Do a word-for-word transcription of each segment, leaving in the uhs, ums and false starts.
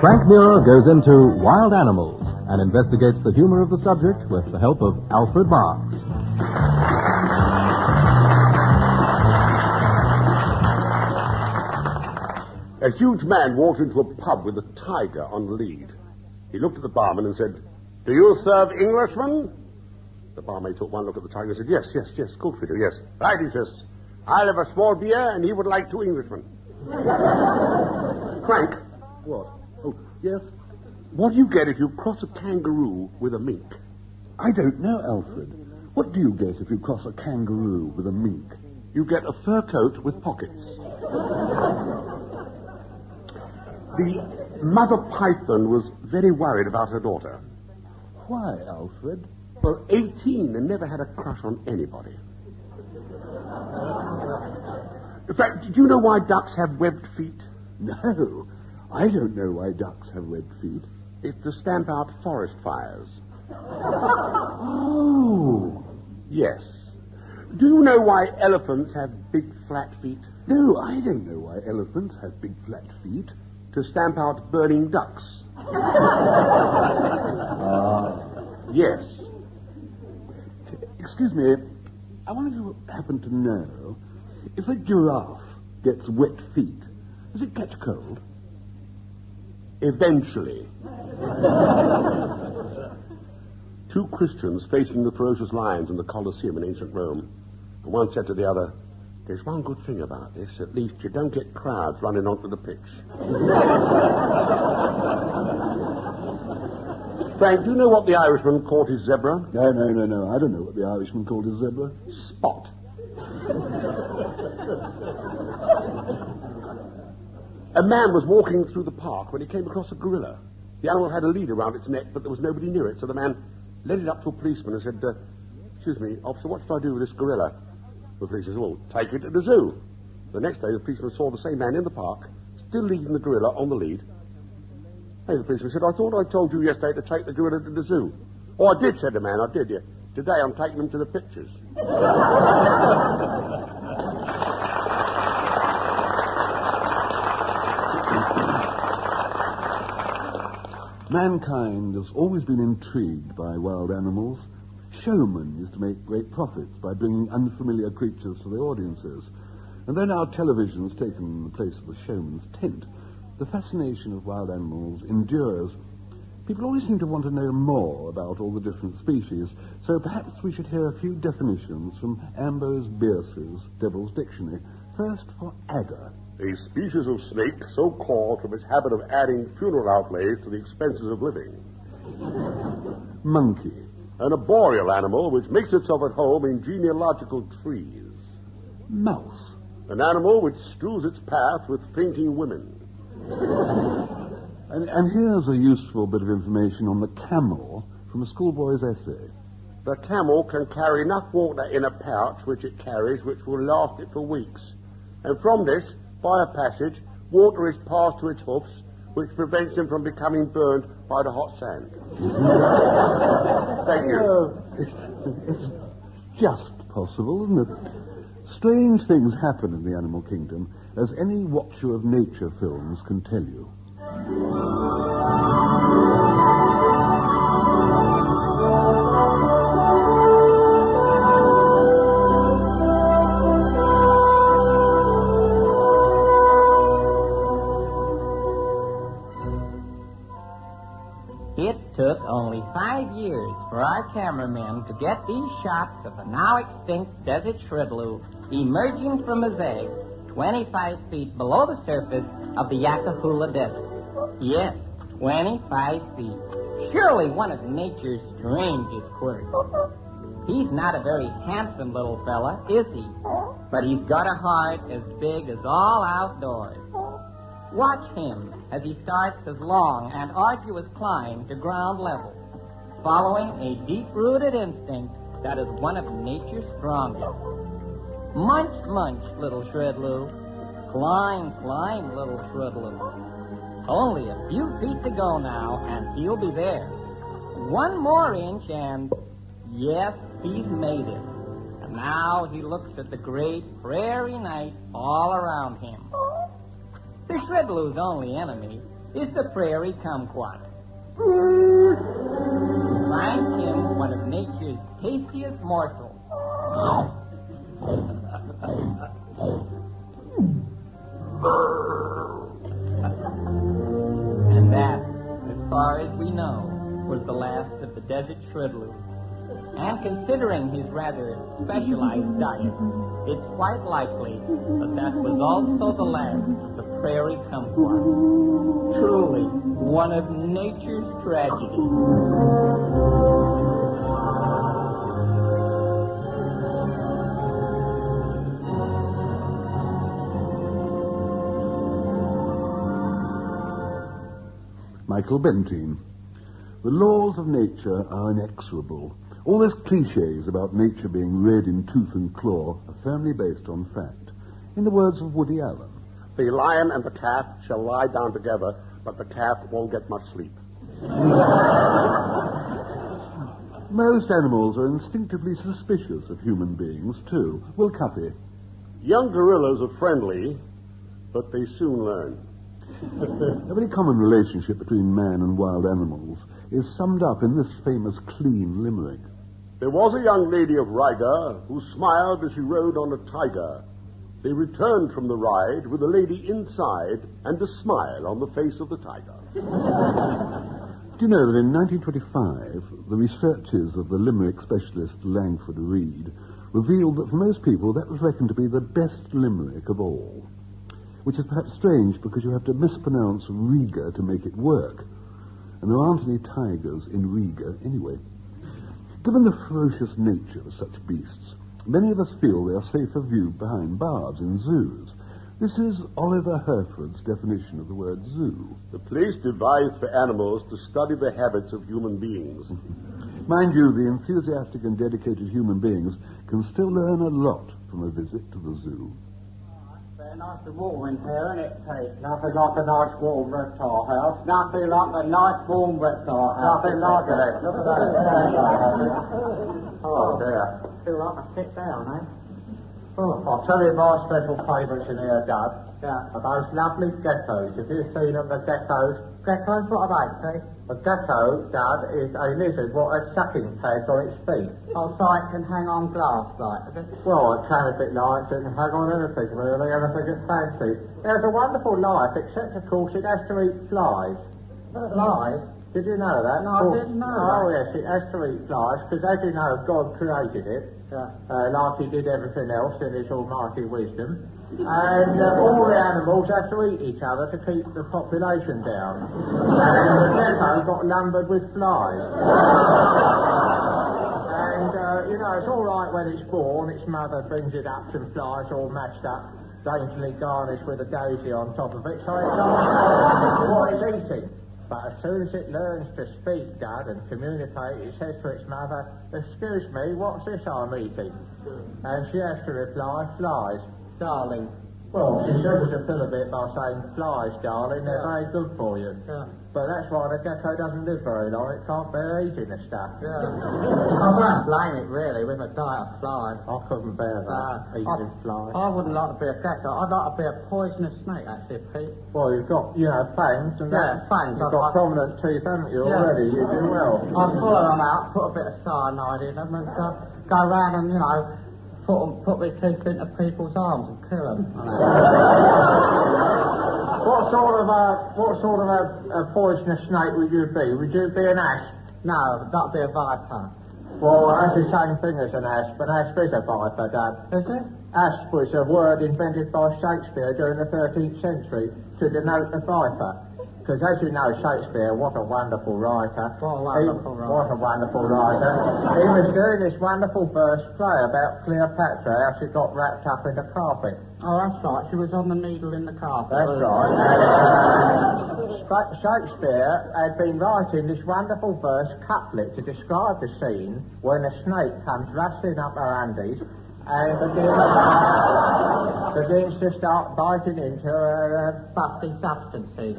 Frank Muir goes into Wild Animals and investigates the humor of the subject with the help of Alfred Marks. A huge man walked into a pub with a tiger on the lead. He looked at the barman and said, "Do you serve Englishmen?" The barmaid took one look at the tiger and said, "Yes, yes, yes, good for you, yes." "Right," he says. "I'll have a small beer and he would like two Englishmen." Frank. What? Oh, yes? What do you get if you cross a kangaroo with a mink? I don't know, Alfred. What do you get if you cross a kangaroo with a mink? You get a fur coat with pockets. The mother python was very worried about her daughter. Why, Alfred? Well, eighteen and never had a crush on anybody. In fact, do you know why ducks have webbed feet? No, I don't know why ducks have webbed feet. It's to stamp out forest fires. Oh. Yes. Do you know why elephants have big flat feet? No, I don't know why elephants have big flat feet. To stamp out burning ducks. Ah. Yes. Excuse me, I wonder if you happen to know, if a giraffe gets wet feet, does it catch cold? Eventually. Two Christians facing the ferocious lions in the Colosseum in ancient Rome. And one said to the other, "There's one good thing about this. At least you don't get crowds running onto the pitch." Frank, do you know what the Irishman called his zebra? No, no, no, no. I don't know what the Irishman called his zebra. Spot. A man was walking through the park when he came across a gorilla. The animal had a lead around its neck, but there was nobody near it, so the man led it up to a policeman and said, uh, "Excuse me, officer, what should I do with this gorilla?" The policeman said, "Well, take it to the zoo." The next day, the policeman saw the same man in the park, still leading the gorilla on the lead. Hey, the policeman said, "I thought I told you yesterday to take the gorilla to the zoo." "Oh, I did," said the man, "I did, yeah. Today I'm taking him to the pictures." Mankind has always been intrigued by wild animals. Showmen used to make great profits by bringing unfamiliar creatures to the audiences. And though now television has taken the place of the showman's tent, the fascination of wild animals endures. People always seem to want to know more about all the different species, so perhaps we should hear a few definitions from Ambrose Bierce's Devil's Dictionary. First, for adder. A species of snake so called from its habit of adding funeral outlays to the expenses of living. Monkey. An arboreal animal which makes itself at home in genealogical trees. Mouse. An animal which strews its path with fainting women. and, and here's a useful bit of information on the camel from a schoolboy's essay. The camel can carry enough water in a pouch which it carries which will last it for weeks. And from this, by a passage, water is passed to its hoofs, which prevents them from becoming burned by the hot sand. Thank you. Uh, it's, it's just possible, isn't it? Strange things happen in the animal kingdom, as any watcher of nature films can tell you. It took only five years for our cameramen to get these shots of the now extinct desert shredloo emerging from his egg twenty-five feet below the surface of the Yakahula Desert. Yes, twenty-five feet. Surely one of nature's strangest quirks. He's not a very handsome little fella, is he? But he's got a heart as big as all outdoors. Watch him as he starts his long and arduous climb to ground level, following a deep-rooted instinct that is one of nature's strongest. Munch, munch, little shredloo. Climb, climb, little shredloo. Only a few feet to go now, and he'll be there. One more inch, and yes, he's made it. And now he looks at the great prairie night all around him. The shredloo's only enemy is the prairie kumquat. Find him one of nature's tastiest morsels. And that, as far as we know, was the last of the desert shredloo. And considering his rather specialized diet, it's quite likely that that was also the last of the prairie kumquat. Truly, one of nature's tragedies. Michael Bentine. The laws of nature are inexorable. All those cliches about nature being red in tooth and claw are firmly based on fact. In the words of Woody Allen, the lion and the calf shall lie down together, but the calf won't get much sleep. Most animals are instinctively suspicious of human beings, too. Will Cuffy? Young gorillas are friendly, but they soon learn. A very common relationship between man and wild animals is summed up in this famous clean limerick. There was a young lady of Riga who smiled as she rode on a tiger. They returned from the ride with a lady inside and a smile on the face of the tiger. Do you know that in nineteen twenty-five, the researches of the limerick specialist Langford Reid revealed that for most people that was reckoned to be the best limerick of all? Which is perhaps strange because you have to mispronounce Riga to make it work. And there aren't any tigers in Riga anyway. Given the ferocious nature of such beasts, many of us feel they are safer viewed behind bars in zoos. This is Oliver Herford's definition of the word zoo. The place devised for animals to study the habits of human beings. Mind you, the enthusiastic and dedicated human beings can still learn a lot from a visit to the zoo. Nice and warm in here, isn't it, Pete? Nothing like a nice warm reptile house. Nothing like a nice warm reptile house. Nothing like it. Look at that. Oh, dear. Feel like I sit down, eh? Oh, I'll tell you my special favourites in here, Dad. Yeah. Are those lovely geckos. Have you seen them, the geckos? Geckos? What are they, Pete? A gecko, Dad, is a lizard what has sucking pads on its feet. Oh, so it can hang on glass, like? Well, it can if it likes, and hang on anything, really, anything it fancies. It has a wonderful life, except, of course, it has to eat flies. Flies? Did you know that? No, I didn't know Oh, that. Yes, it has to eat flies, because as you know, God created it, yeah. uh, like he did everything else in his almighty wisdom. And uh, all the animals have to eat each other to keep the population down. And the gecko got lumbered with flies. And, uh, you know, it's all right when it's born. Its mother brings it up some flies all matched up, daintily garnished with a daisy on top of it, so it's all what it's eating. But as soon as it learns to speak, Dad, and communicate, it says to its mother, "Excuse me, what's this I'm eating?" And she has to reply, "Flies." Darling. Well, she struggles to fill a bit by saying, "Flies, darling, they're yeah. very good for you." Yeah. But that's why the gecko doesn't live very long. It can't bear eating the stuff. Yeah. I don't blame it, really, with a diet of flies. I couldn't bear that, uh, eating I, flies. I wouldn't like to be a gecko. I'd like to be a poisonous snake, actually, Pete. Well, you've got, you know, fangs and yeah, that. fangs. You've I'd got like... prominent teeth, haven't you, yeah. already? You do well. I'd pull them out, put a bit of cyanide in them, and uh, go round and, you know... Put, them, put their teeth into people's arms and kill them. What sort of a what sort of a, a poisonous snake would you be? Would you be an asp? No, that'd be a viper. Well, that's the same thing as an asp. An asp is a viper, Dad. Is it? Asp was a word invented by Shakespeare during the thirteenth century to denote a viper. Because, as you know, Shakespeare, what a wonderful writer. What a wonderful he, writer. What a wonderful writer. He was doing this wonderful verse play about Cleopatra, how she got wrapped up in the carpet. Oh, that's right. She was on the needle in the carpet. That's right. uh, Shakespeare had been writing this wonderful verse couplet to describe the scene when a snake comes rustling up her undies and begins, begins to start biting into her uh, busty substances.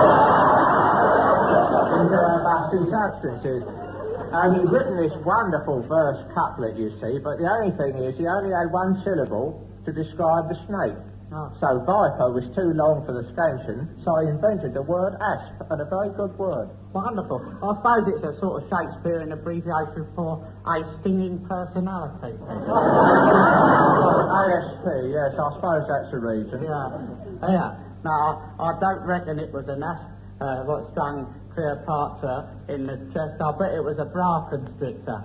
into her busty substances. And he'd written this wonderful verse couplet, you see, but the only thing is he only had one syllable to describe the snake. Oh. So viper was too long for the scansion, so I invented the word asp, and a very good word. Wonderful. I suppose it's a sort of Shakespearean abbreviation for a stinging personality. A S P, yes, I suppose that's the reason. Yeah, yeah. Now, I, I don't reckon it was an asp uh, what stung Cleopatra in the chest. I bet it was a bra constrictor.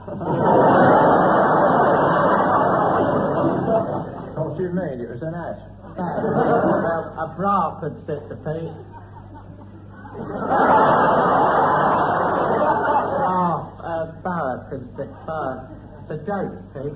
What do you mean? It was an asp? Well, a bra constrictor, Pete. Oh, a boa constrictor. It's a joke, Pete.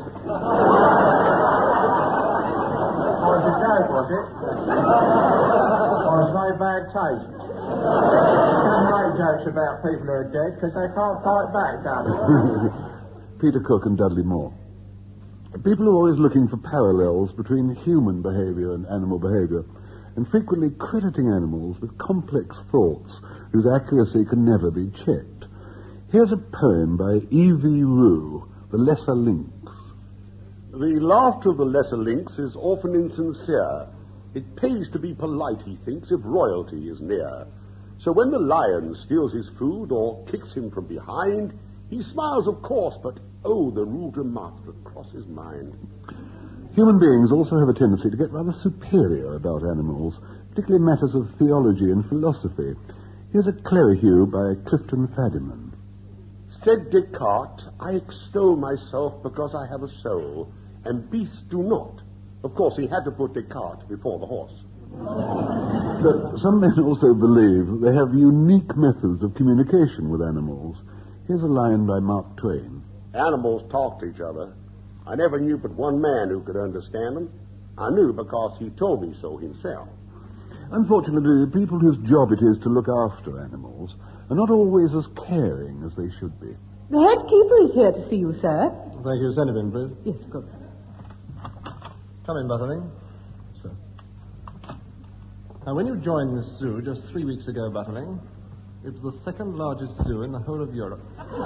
Oh, it's a joke, was it? Oh, it's very bad taste. You can't make jokes about people who are dead because they can't fight back, darling. Peter Cook and Dudley Moore. People are always looking for parallels between human behaviour and animal behaviour, and frequently crediting animals with complex thoughts whose accuracy can never be checked. Here's a poem by E V Rue, The Lesser Lynx. The laughter of the lesser lynx is often insincere. It pays to be polite, he thinks, if royalty is near. So when the lion steals his food or kicks him from behind, he smiles, of course, but oh, the rude remarks that cross his mind. Human beings also have a tendency to get rather superior about animals, particularly matters of theology and philosophy. Here's a Clerihew by Clifton Fadiman. Said Descartes, I extol myself because I have a soul, and beasts do not. Of course, he had to put Descartes before the horse. So, some men also believe that they have unique methods of communication with animals. Here's a line by Mark Twain. Animals talk to each other. I never knew but one man who could understand them. I knew because he told me so himself. Unfortunately, the people whose job it is to look after animals are not always as caring as they should be. The head keeper is here to see you, sir. Thank you. Send him in, please. Yes, good. Come in, Butterling. Sir. Now, when you joined this zoo just three weeks ago, Butterling, it was the second largest zoo in the whole of Europe.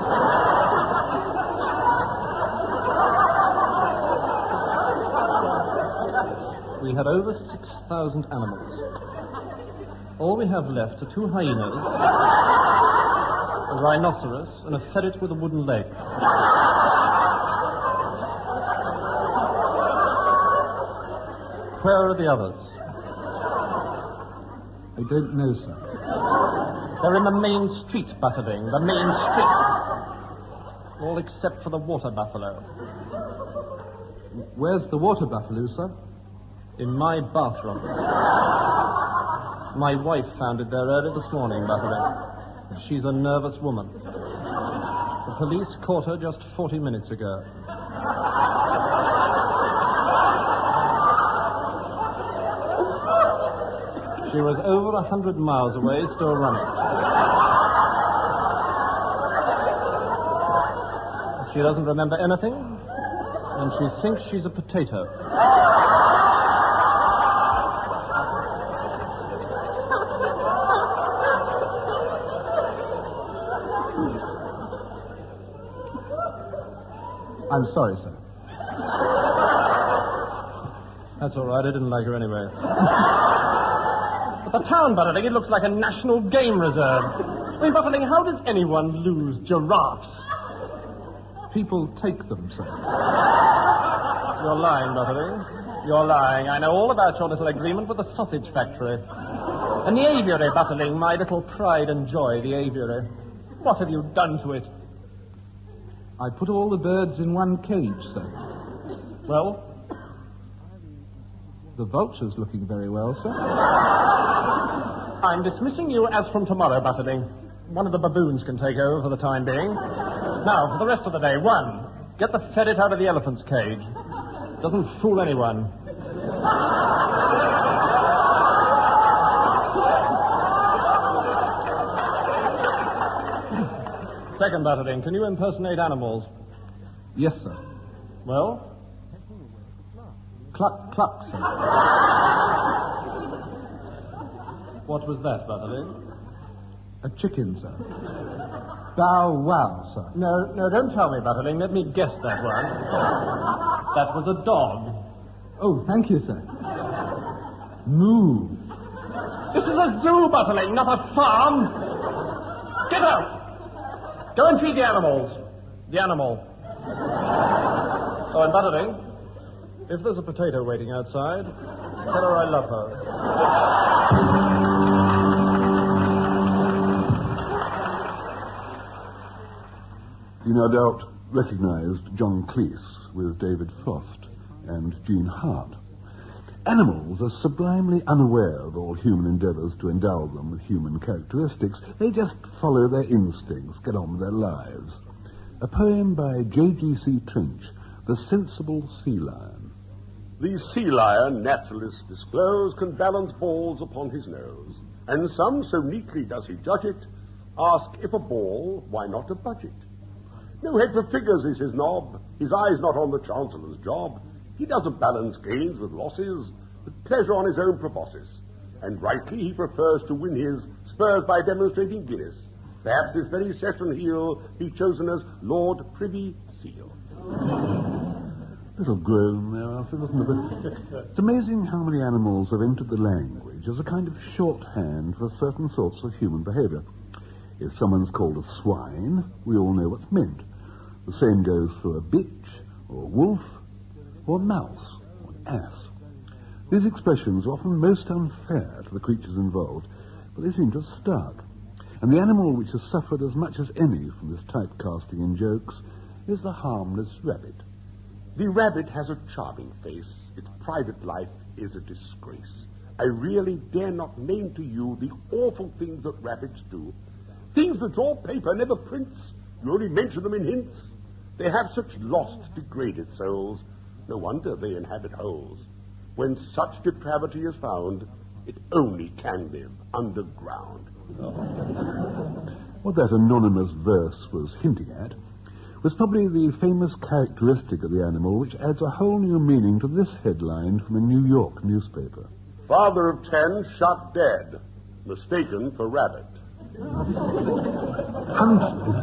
We had over six thousand animals. All we have left are two hyenas, a rhinoceros, and a ferret with a wooden leg. Where are the others? I don't know, sir. They're in the main street, Butterling, the main street. All except for the water buffalo. Where's the water buffalo, sir? In my bathroom. My wife found it there early this morning, Butterling. She's a nervous woman. The police caught her just forty minutes ago. She was over a hundred miles away, still running. She doesn't remember anything, and she thinks she's a potato. I'm sorry, sir. That's all right. I didn't like her anyway. But the town, Butterling, it looks like a national game reserve. I mean, Butterling, how does anyone lose giraffes? People take them, sir. You're lying, Butterling. You're lying. I know all about your little agreement with the sausage factory. And the aviary, Butterling, my little pride and joy, the aviary. What have you done to it? I put all the birds in one cage, sir. Well? The vulture's looking very well, sir. I'm dismissing you as from tomorrow, Butterling. One of the baboons can take over for the time being. Now, for the rest of the day, one, get the ferret out of the elephant's cage. Doesn't fool anyone. Second, Butterling, can you impersonate animals? Yes, sir. Well? Cluck, cluck, sir. What was that, Butterling? A chicken, sir. Bow wow, sir. No, no, don't tell me, Butterling. Let me guess that one. That was a dog. Oh, thank you, sir. Move. This is a zoo, Butterling, not a farm. Get out. Go and feed the animals. The animal. Oh, and Butterling, if there's a potato waiting outside, tell her I love her. You no doubt recognized John Cleese with David Frost and Gene Hart. Animals are sublimely unaware of all human endeavors to endow them with human characteristics. They just follow their instincts, get on with their lives. A poem by J G C Trench, The Sensible Sea Lion. The sea lion, naturalists disclose, can balance balls upon his nose. And some, so neatly does he judge it, ask if a ball, why not a budget? No head for figures is his knob, his eye's not on the Chancellor's job. He doesn't balance gains with losses, but pleasure on his own proboscis. And rightly he prefers to win his spurs by demonstrating Guinness. Perhaps this very session he'll be chosen as Lord Privy Seal. Little groan there, Alfred, wasn't it? It's amazing how many animals have entered the language as a kind of shorthand for certain sorts of human behavior. If someone's called a swine, we all know what's meant. The same goes for a bitch, or a wolf, or a mouse, or an ass. These expressions are often most unfair to the creatures involved, but they seem to have stuck. And the animal which has suffered as much as any from this typecasting in jokes is the harmless rabbit. The rabbit has a charming face. Its private life is a disgrace. I really dare not name to you the awful things that rabbits do. Things that draw paper never prints. You only mention them in hints. They have such lost, degraded souls. No wonder they inhabit holes. When such depravity is found, it only can live underground. What that anonymous verse was hinting at was probably the famous characteristic of the animal which adds a whole new meaning to this headline from a New York newspaper. Father of ten shot dead, mistaken for rabbit. Hunting.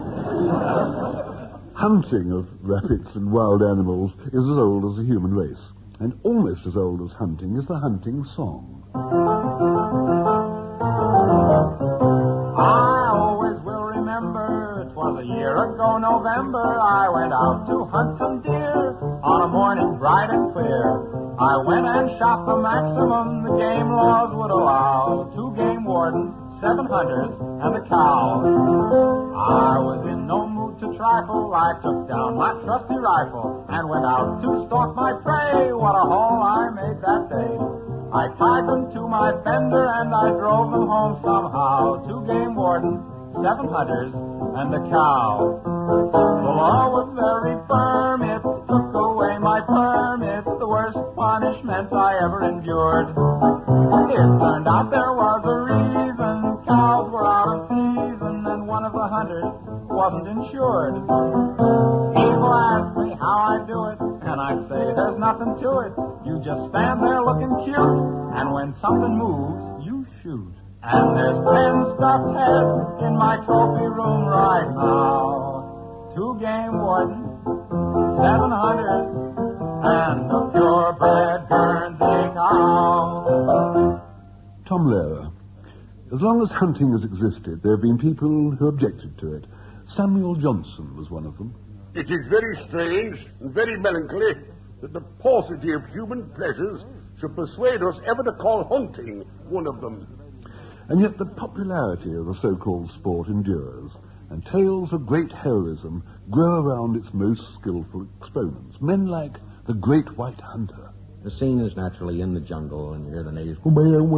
Hunting of rabbits and wild animals is as old as the human race, and almost as old as hunting is the hunting song. I always will remember, it was a year ago November, I went out to hunt some deer on a morning bright and clear. I went and shot the maximum the game laws would allow, two game wardens, seven hunters, and a cow. I was in no mood to trifle. I took down my trusty rifle and went out to stalk my prey. What a haul I made that day. I tied them to my fender and I drove them home somehow. Two game wardens, seven hunters, and a cow. The law was very firm. It took away my permit. The worst punishment I ever endured. It turned out there was a reason. Cows were out of season, and one of the hunters wasn't insured. People ask me how I do it, and I say there's nothing to it. You just stand there looking cute, and when something moves, you shoot. And there's ten stuffed heads in my trophy room right now. Two game wardens, seven hunters, and a purebred Guernsey cow. Tom Lehrer. As long as hunting has existed, there have been people who objected to it. Samuel Johnson was one of them. It is very strange and very melancholy that the paucity of human pleasures should persuade us ever to call hunting one of them. And yet the popularity of the so-called sport endures, and tales of great heroism grow around its most skillful exponents, men like the Great White Hunter. The scene is naturally in the jungle, and you hear the natives. You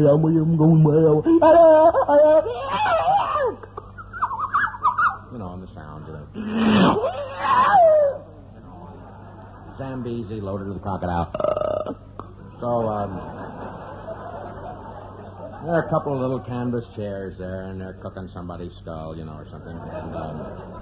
know, and the sounds of it. You know, Zambezi loaded with the crocodile. So, um, there are a couple of little canvas chairs there, and they're cooking somebody's skull, you know, or something. And um,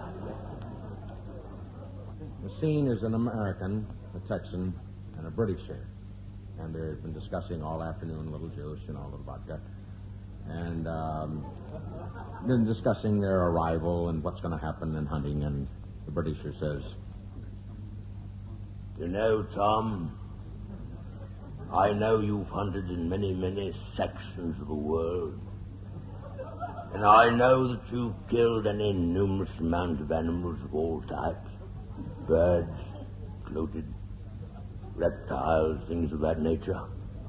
the scene is an American, a Texan, and a Britisher. And they've been discussing all afternoon, a little juice, you know, a little vodka. And um, been discussing their arrival and what's going to happen in hunting. And the Britisher says, You know, Tom, I know you've hunted in many, many sections of the world. And I know that you've killed an innumerous amount of animals of all types. Birds, included, reptiles, things of that nature.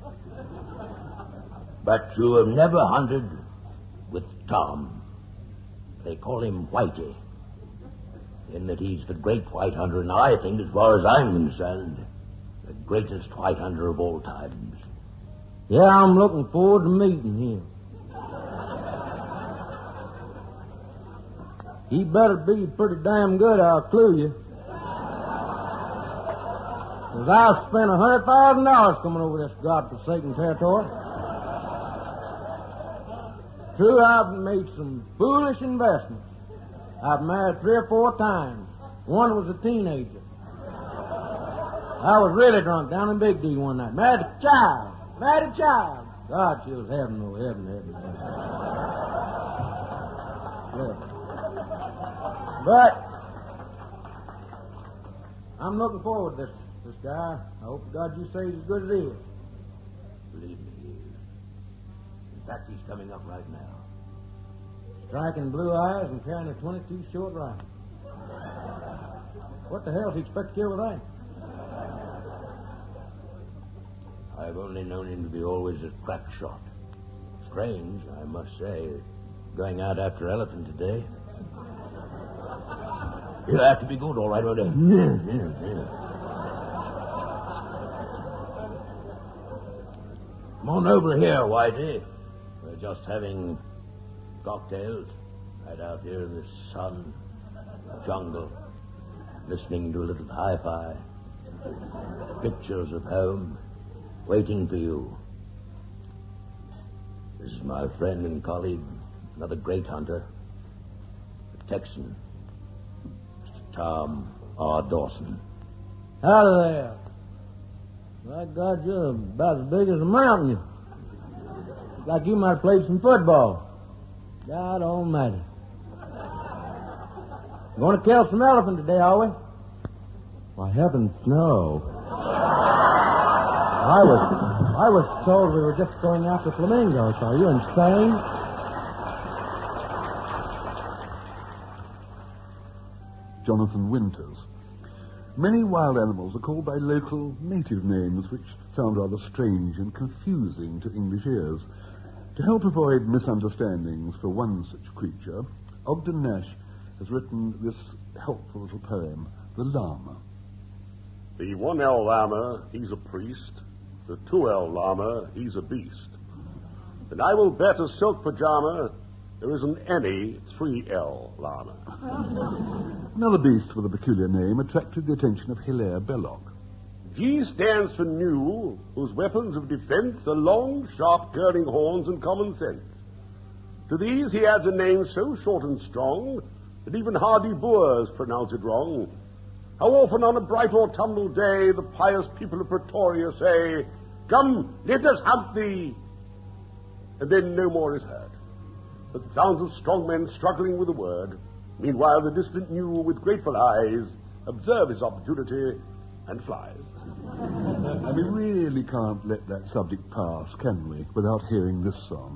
But you have never hunted with Tom. They call him Whitey, in that he's the great white hunter, and I think, as far as I'm concerned, the greatest white hunter of all times. Yeah, I'm looking forward to meeting him. He better be pretty damn good, I'll clue you. Because I've spent a hundred thousand dollars coming over this godforsaken territory. True, I've made some foolish investments. I've married three or four times. One was a teenager. I was really drunk down in Big D one night. Married a child. Married a child. God, she was heaven, oh, heaven, heaven, heaven. Yeah. But I'm looking forward to this, this guy. I hope to God you say he's as good as he is. Believe me, he is. In fact, he's coming up right now. Striking blue eyes and carrying a twenty-two short rifle. What the hell does he expect to kill with that? I've only known him to be always a crack shot. Strange, I must say, going out after elephant today. He'll have to be good, all right, won't he? Yeah, yeah, yeah. Come on over here, Whitey. We're just having cocktails right out here in the sun, jungle, listening to a little hi-fi, pictures of home, waiting for you. This is my friend and colleague, another great hunter, a Texan, Mister Tom R. Dawson. Howdy there. My God, you're about as big as a mountain. Like you might have played some football. God almighty. Going to kill some elephant today, are we? Why, heavens, no. I was I was told we were just going after flamingos. Are you insane? Jonathan Winters. Many wild animals are called by local native names which sound rather strange and confusing to English ears. To help avoid misunderstandings for one such creature, Ogden Nash has written this helpful little poem, The Llama. The one L llama, he's a priest. The two L llama, he's a beast. And I will bet a silk pajama there isn't any three L llama. Another beast with a peculiar name attracted the attention of Hilaire Belloc. G stands for new, whose weapons of defense are long, sharp, curling horns and common sense. To these he adds a name so short and strong that even hardy Boers pronounce it wrong. How often on a bright autumnal day the pious people of Pretoria say, "Come, let us hunt thee," and then no more is heard, but sounds of strong men struggling with a word. Meanwhile, the distant new, with grateful eyes, observe his opportunity and flies. And we really can't let that subject pass, can we, without hearing this song.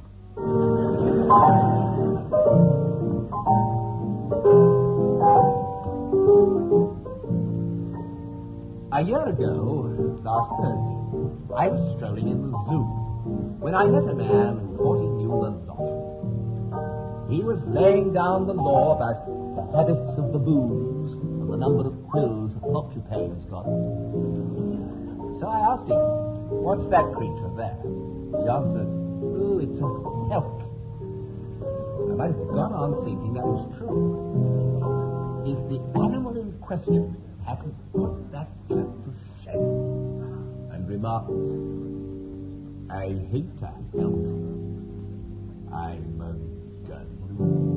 A year ago, last Thursday, I was strolling in the zoo when I met a man who thought he knew the lot. He was laying down the law about the habits of baboons and the number of quills a porcupine's got. So I asked him, "What's that creature there?" He answered, "Oh, it's a elk." And I'd gone on thinking that was true. If the animal in question hadn't put that chap to shame and remarked, "I hate that elk. I'm a gnu.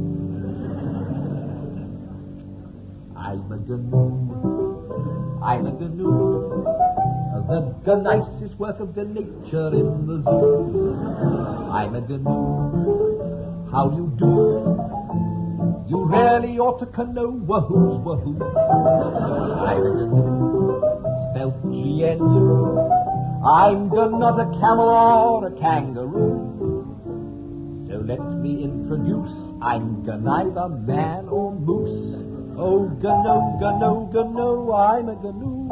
I'm a gnu. I'm a gnu. The nicest work of the nature in the zoo. I'm a gnu. How you do? You really ought to know wahoo's wahoo. I'm a gnu. Spelled G N U. I'm not a camel or a kangaroo. So let me introduce, I'm neither man or moose. Oh, gano, gano, gano, I'm a gnu.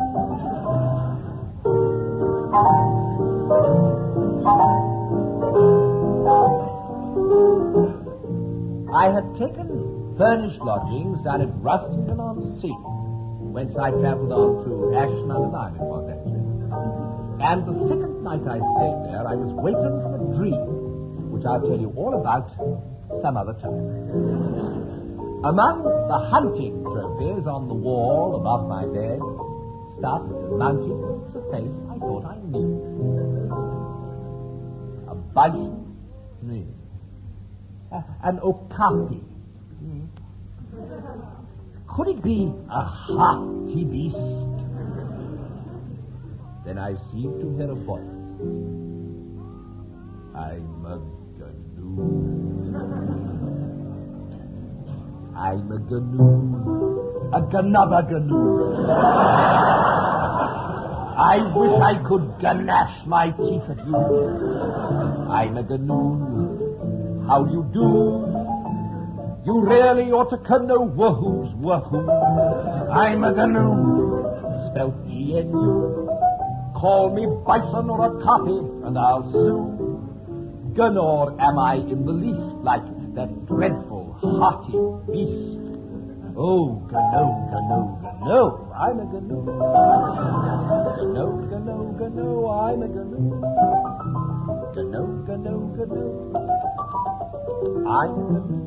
I had taken furnished lodgings down at Rustington-on-Sea, whence I travelled on to Ashton-under-Lyne, it was actually. And the second night I stayed there, I was wakened from a dream, which I'll tell you all about some other time. Among the hunting trophies on the wall above my bed, stuffed and mounted was a face I thought I knew. A bison, me. A- an okapi. Me. Could it be a hearty beast? Then I seemed to hear a voice. I'm a gnu. I'm a gnu. A ganaba gnu. I wish I could ganache my teeth at you. I'm a gnu. How do you do? You really ought to know wahoo's wahoo. I'm a gnu. Spelled G N U. Call me bison or a copy, and I'll sue. Gunor am I in the least like that dreadful, hearty beast. Oh, gano, gano, gano, I'm a gnu. Gano, gano, gano, I'm a gnu. Gano, gano, gano, I'm a gnu.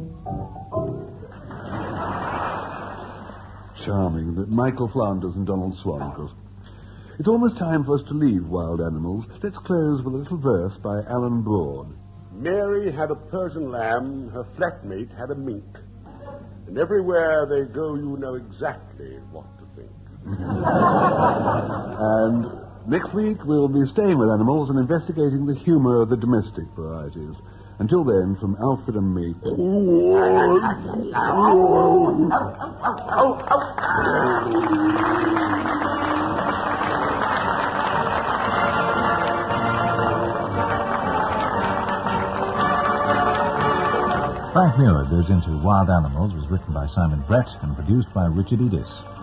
Charming. That Michael Flanders and Donald Swan, of course. It's almost time for us to leave Wild Animals. Let's close with a little verse by Alan Broad. Mary had a Persian lamb, her flatmate had a mink. And everywhere they go, you know exactly what to think. And next week, we'll be staying with animals and investigating the humour of the domestic varieties. Until then, from Alfred and me... Frank Muir Goes Into Wild Animals was written by Simon Brett and produced by Richard Edis.